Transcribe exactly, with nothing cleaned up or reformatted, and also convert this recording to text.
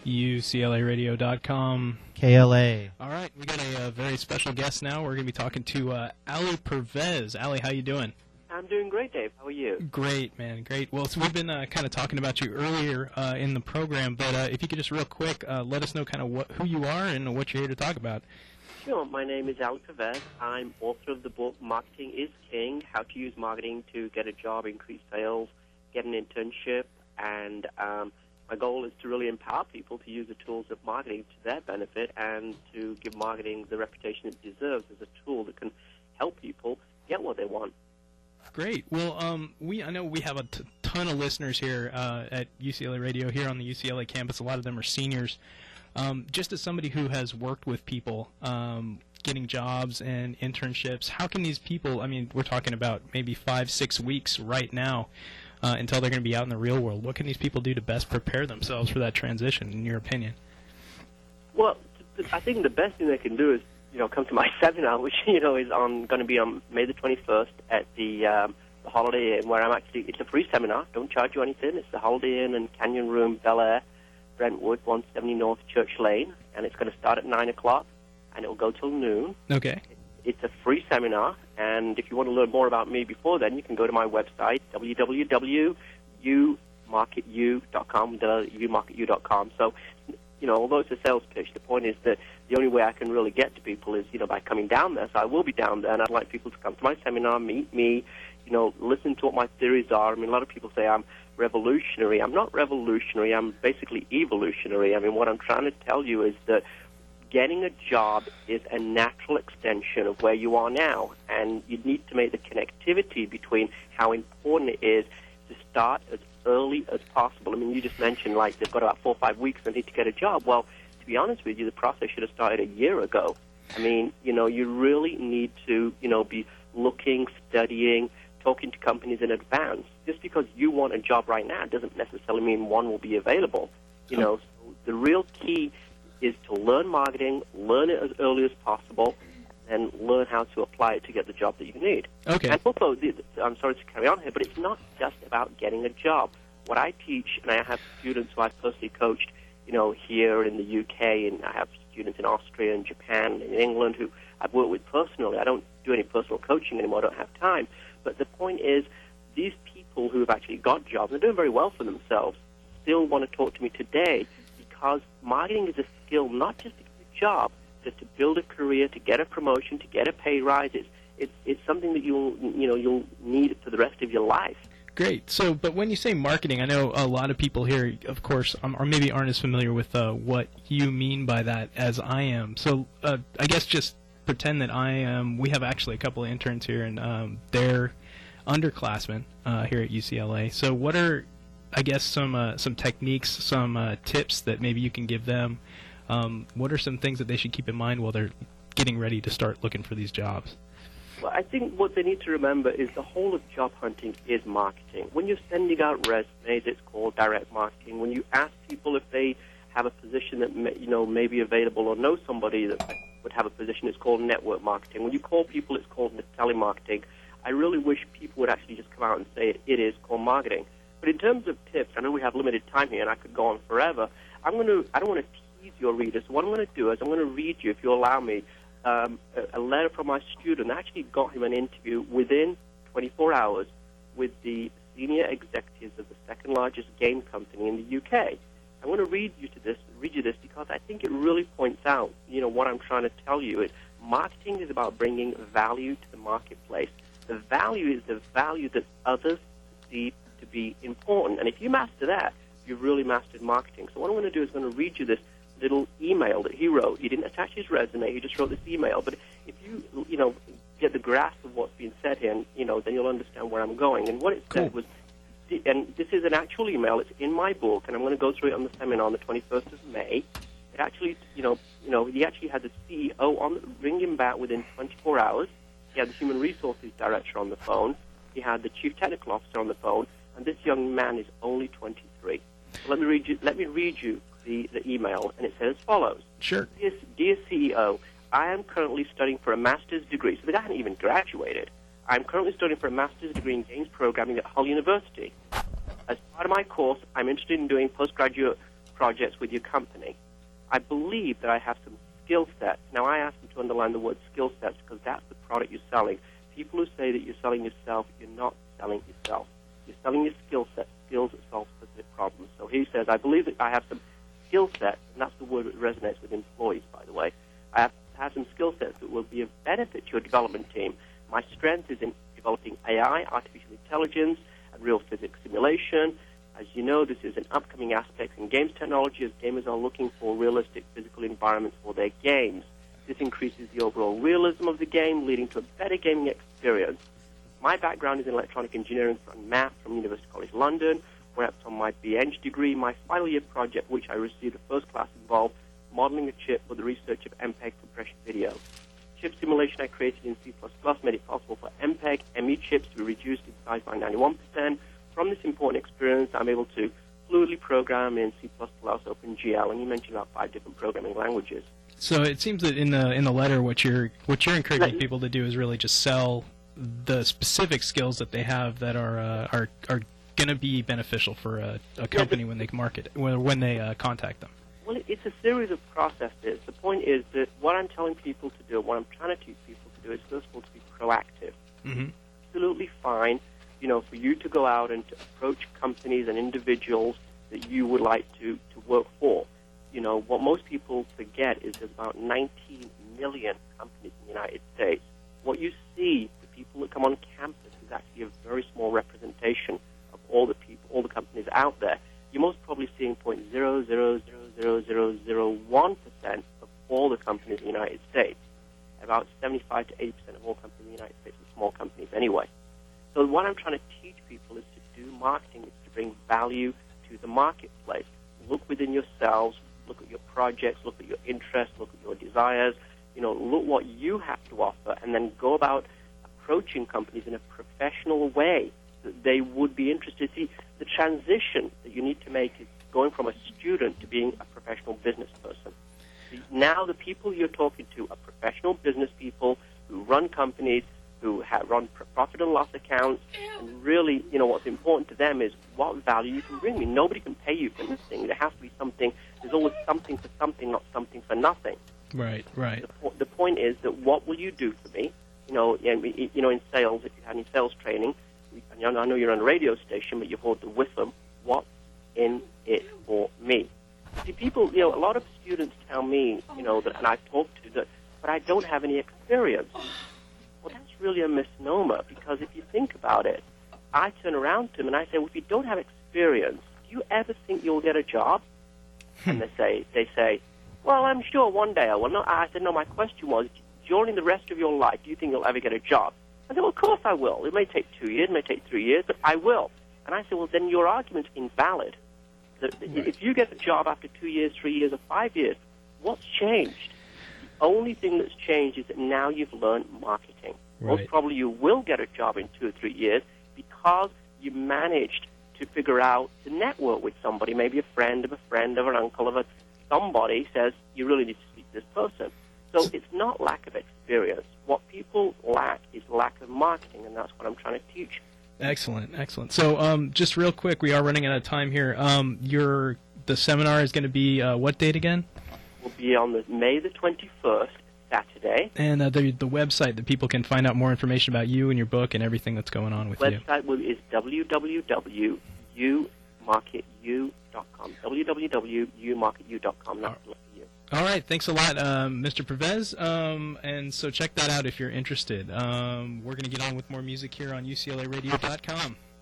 U C L A radio dot com. K L A. All right, we got a, uh very special guest now. We're going to be talking to uh, Ali Pervez. Ali, how you doing? I'm doing great, Dave. How are you? Great, man. Great. Well, so we've been uh, kind of talking about you earlier uh, in the program, but uh, if you could just real quick uh, let us know kind of what, who you are and what you're here to talk about. Sure. My name is Ali Pervez. I'm author of the book Marketing is King, How to Use Marketing to Get a Job, Increase Sales, Get an Internship, and um, my goal is to really empower people to use the tools of marketing to their benefit and to give marketing the reputation it deserves as a tool that can help people get what they want. Great. Well, um, we I know we have a t- ton of listeners here uh, at U C L A Radio here on the U C L A campus. A lot of them are seniors. Um, just as somebody who has worked with people um, getting jobs and internships, how can these people, I mean, we're talking about maybe five, six weeks right now uh, until they're going to be out in the real world. What can these people do to best prepare themselves for that transition, in your opinion? Well, I think the best thing they can do is, you know, come to my seminar, which, you know, is on going to be on May the twenty-first at the, um, the Holiday Inn, where I'm actually, it's a free seminar, don't charge you anything. It's the Holiday Inn and Canyon Room, Bel Air, Brentwood, one seventy North Church Lane, and it's going to start at nine o'clock, and it will go till noon. Okay. It's a free seminar, and if you want to learn more about me before then, you can go to my website, w w w dot u market u dot com, u market u dot com. So, you know, although it's a sales pitch, the point is that the only way I can really get to people is, you know, by coming down there. So I will be down there, and I'd like people to come to my seminar, meet me, you know, listen to what my theories are. I mean, a lot of people say I'm revolutionary. I'm not revolutionary. I'm basically evolutionary. I mean, what I'm trying to tell you is that getting a job is a natural extension of where you are now, and you need to make the connectivity between how important it is to start as early as possible. I mean, you just mentioned, like, they've got about four or five weeks they need to get a job. Well, to be honest with you, the process should have started a year ago. I mean, you know, you really need to, you know, be looking, studying, talking to companies in advance. Just because you want a job right now doesn't necessarily mean one will be available. You know, so the real key is to learn marketing, learn it as early as possible, and learn how to apply it to get the job that you need. Okay. And also, I'm sorry to carry on here, but it's not just about getting a job. What I teach, and I have students who I've personally coached, you know, here in the U K, and I have students in Austria and Japan and in England who I've worked with personally. I don't do any personal coaching anymore. I don't have time. But the point is, these people who have actually got jobs and are doing very well for themselves still want to talk to me today because marketing is a skill not just to get a job, but to build a career, to get a promotion, to get a pay rise. It's, it's, it's something that you'll, you know, you'll need for the rest of your life. Great. So, but when you say marketing, I know a lot of people here, of course, um, or maybe aren't as familiar with uh, what you mean by that as I am. So, uh, I guess just pretend that I am. We have actually a couple of interns here, and um, they're underclassmen uh, here at U C L A. So, what are, I guess, some uh, some techniques, some uh, tips that maybe you can give them? Um, what are some things that they should keep in mind while they're getting ready to start looking for these jobs? Well, I think what they need to remember is the whole of job hunting is marketing. When you're sending out resumes, it's called direct marketing. When you ask people if they have a position that may, you know may be available or know somebody that would have a position, it's called network marketing. When you call people, it's called telemarketing. I really wish people would actually just come out and say it, it is called marketing. But in terms of tips, I know we have limited time here, and I could go on forever. I'm going to. I don't want to tease your readers. So what I'm going to do is I'm going to read you, if you allow me, Um, a, a letter from my student. I actually got him an interview within twenty-four hours with the senior executives of the second largest game company in the U K. I want to read you to this, read you this because I think it really points out, you know, what I'm trying to tell you is marketing is about bringing value to the marketplace. The value is the value that others perceive to be important, and if you master that, you've really mastered marketing. So what I'm going to do is I'm going to read you this little email that he wrote. He didn't attach his resume. He just wrote this email. But if you, you know, get the grasp of what's being said here, you know, then you'll understand where I'm going. And what it cool. said was, and this is an actual email. It's in my book, and I'm going to go through it on the seminar on the twenty-first of May. It actually, you know, you know, he actually had the C E O on ring him back within twenty-four hours. He had the human resources director on the phone. He had the chief technical officer on the phone, and this young man is only twenty-three. So let me read you. Let me read you. The, the email, and it says as follows. Sure. Dear, dear C E O, I am currently studying for a master's degree. So the guy hadn't even graduated. I'm currently studying for a master's degree in games programming at Hull University. As part of my course, I'm interested in doing postgraduate projects with your company, I believe that I have some skill sets. Now, I ask them to underline the word skill sets because that's the product you're selling. People who say that you're selling yourself, you're not selling yourself. You're selling your skill set, skills that solve specific problems. So he says, I believe that I have some skill sets, and that's the word that resonates with employees, by the way. I have, have some skill sets that will be of benefit to your development team. My strength is in developing A I, artificial intelligence, and real physics simulation. As you know, this is an upcoming aspect in games technology as gamers are looking for realistic physical environments for their games. This increases the overall realism of the game, leading to a better gaming experience. My background is in electronic engineering and math from University College London, where on my B Eng degree, my final year project, which I received a first class, involved modeling a chip for the research of M P E G compression video. Chip simulation I created in C plus plus made it possible for M P E G, M E chips to be reduced in size by ninety-one percent. From this important experience, I'm able to fluidly program in C plus plus, OpenGL, and you mentioned about five different programming languages. So it seems that in the in the letter, what you're what you're encouraging people to do is really just sell the specific skills that they have that are uh, are are going to be beneficial for a, a company yeah, when they market when when they uh, contact them. Well, it's a series of processes. The point is that what I'm telling people to do, what I'm trying to teach people to do, is first of all to be proactive. Mm-hmm. Absolutely fine, you know, for you to go out and to approach companies and individuals that you would like to, to work for. You know, what most people forget is there's about nineteen million companies in the United States. What you see, the people that come on campus, is actually a very small representation of all the people, all the companies out there. You're most probably seeing zero point zero zero zero zero zero zero one percent of all the companies in the United States. About seventy-five to eighty percent of all companies in the United States are small companies anyway. So what I'm trying to teach people is to do marketing, is to bring value to the marketplace. Look within yourselves, look at your projects, look at your interests, look at your desires, you know, look what you have to offer, and then go about approaching companies in a professional way that they would be interested. See, the transition that you need to make is going from a student to being a professional business person. See, now the people you're talking to are professional business people who run companies, who have run profit and loss accounts, and really, you know, what's important to them is what value you can bring me. Nobody can pay you for nothing. There has to be something. There's always something for something, not something for nothing. Right, right. The, the point is that what will you do for me? You know, you know, in sales, if you had any sales training, and I know you're on a radio station, but you've heard the Whitlam, what's in it for me? See, people, you know, a lot of students tell me, you know, that, and I've talked to that, but I don't have any experience. Well, that's really a misnomer, because if you think about it, I turn around to them and I say, well, if you don't have experience, do you ever think you'll get a job? And they say, they say, well, I'm sure one day I will. No, I said, no, my question was, during the rest of your life, do you think you'll ever get a job? I said, well, of course I will. It may take two years, it may take three years, but I will. And I said, well, then your argument's invalid. That right. If you get a job after two years, three years, or five years, what's changed? The only thing that's changed is that now you've learned marketing. Right. Most probably you will get a job in two or three years because you managed to figure out to network with somebody, maybe a friend of a friend of an uncle of a somebody says you really need to speak to this person. So it's not lack of experience. What people lack is lack of marketing, and that's what I'm trying to teach. Excellent, excellent. So um, just real quick, we are running out of time here. Um, your the seminar is going to be uh, what date again? Will be on the May the twenty-first, Saturday. And uh, the the website that people can find out more information about you and your book and everything that's going on with the you. Website will, is w w w dot u market u dot com. w w w dot u market u dot com. Not oh. All right, thanks a lot, um, Mister Pervez. Um, and so check that out if you're interested. Um, we're going to get on with more music here on U C L A radio dot com.